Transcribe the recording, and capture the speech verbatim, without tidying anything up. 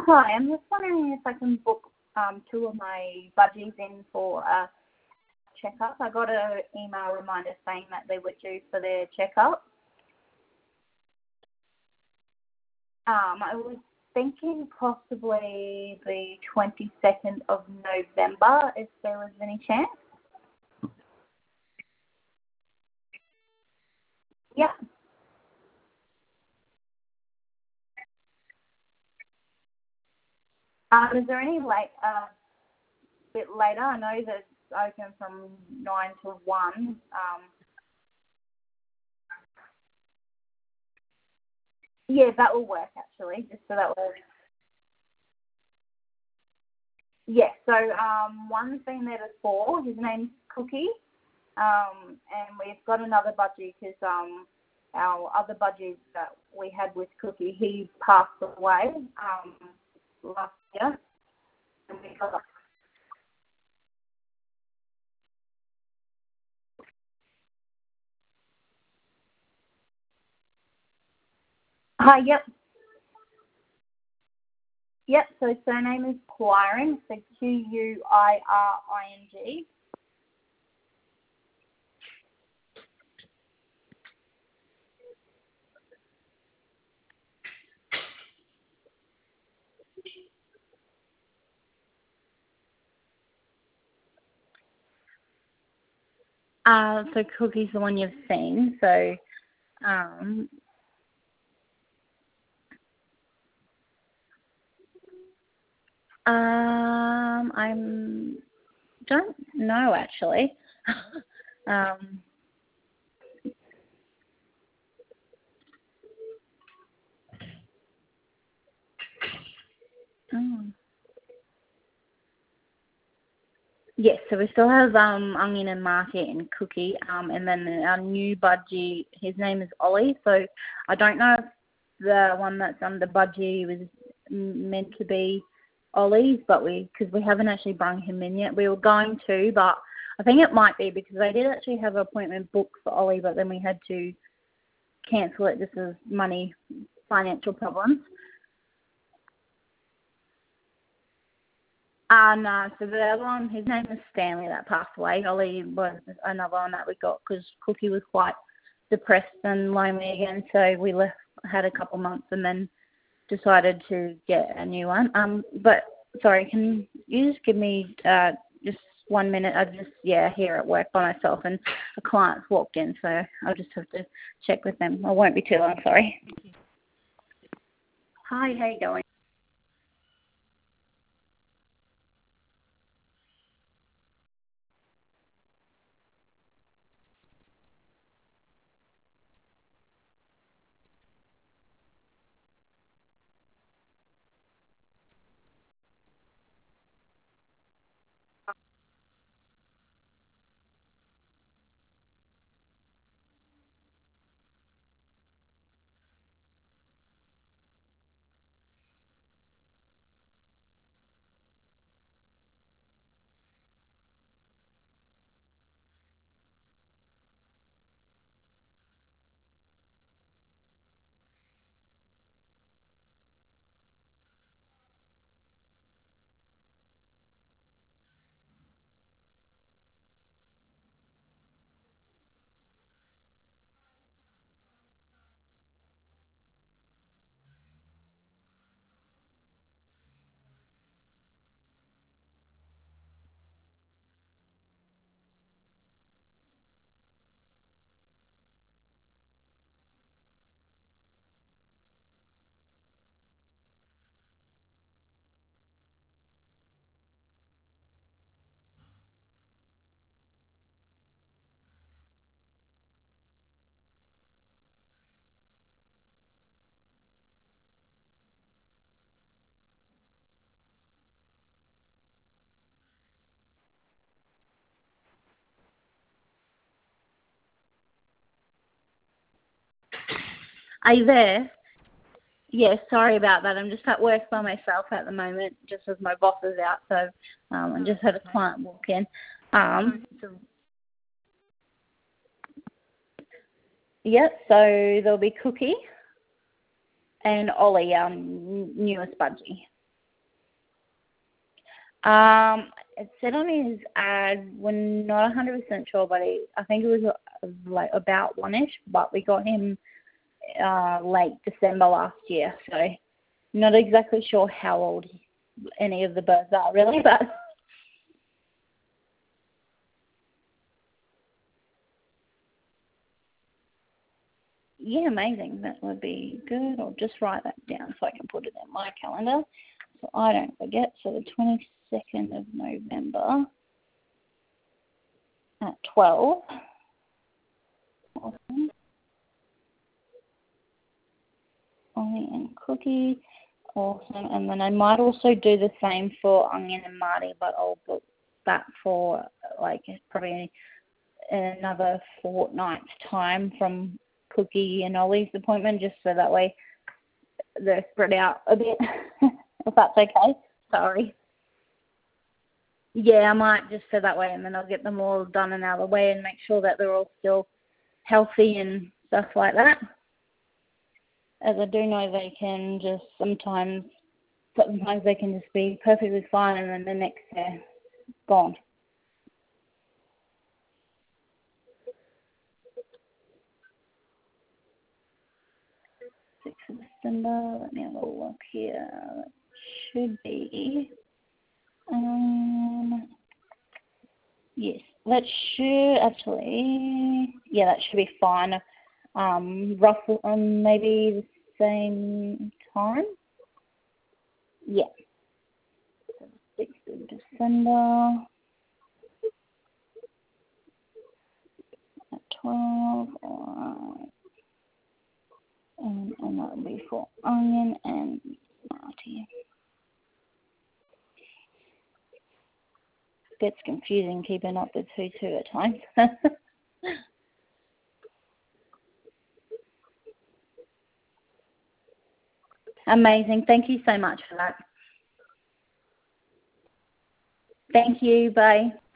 Hi, I'm just wondering if I can book um, two of my budgies in for a checkup. I got an email reminder saying that they were due for their checkup. Um, I was thinking possibly the twenty-second of November, if there was any chance. Yeah. Um, is there any late, uh, bit later? I know that it's open from nine to one. Um, yeah, that will work actually. Just so that will. Yeah. So um, one's been there before. His name's Cookie. Um, and we've got another budgie because um, our other budgie that we had with Cookie, he passed away um, last year. And we got, hi, yep, yep. So surname is Quiring, so Q U I R I N G. Uh, so Cookie's the one you've seen. So um, um, I'm don't know actually. um, oh. Yes, so we still have um, Onion and Market and Cookie, um, and then our new budgie, his name is Ollie. So I don't know if the one that's under budgie was m- meant to be Ollie's, but we because we haven't actually brung him in yet. We were going to, but I think it might be because I did actually have an appointment booked for Ollie, but then we had to cancel it just as money, financial problems. Uh, no, so the other one, his name is Stanley, that passed away. Ollie was another one that we got because Cookie was quite depressed and lonely again, so we left, had a couple months and then decided to get a new one. Um, but, sorry, can you just give me uh, just one minute? I'm just, yeah, here at work by myself and a client's walked in, so I'll just have to check with them. I won't be too long, sorry. Hi, how you going? Are you there? Yeah, sorry about that. I'm just at work by myself at the moment, just as my boss is out. So um, I just had a client walk in. Um, so, yeah, so there'll be Cookie and Ollie, our n- newest budgie. Um, it said on his ad, we're not one hundred percent sure, but he, I think it was uh, like about one-ish, but we got him uh, late December last year, so not exactly sure how old any of the birds are really, but yeah, amazing. That would be good. I'll just write that down so I can put it in my calendar so I don't forget. So the twenty-second of November at twelve. Awesome. Ollie and Cookie. Awesome. And then I might also do the same for Onion and Marty, but I'll book that for like probably another fortnight's time from Cookie and Ollie's appointment, just so that way they're spread out a bit, if that's okay. Sorry. Yeah, I might, just so that way, and then I'll get them all done and out of the way and make sure that they're all still healthy and stuff like that. As I do know they can just sometimes, sometimes they can just be perfectly fine and then the next they're gone. sixth of December, let me have a look here. That should be, um, yes, that should actually, yeah, that should be fine. Um, roughly, um, maybe the same time. Yeah, so sixth of December at twelve. Alright. And, and that will be for Onion and Marty. Gets confusing keeping up with who's who at times. Amazing. Thank you so much for that. Thank you. Bye.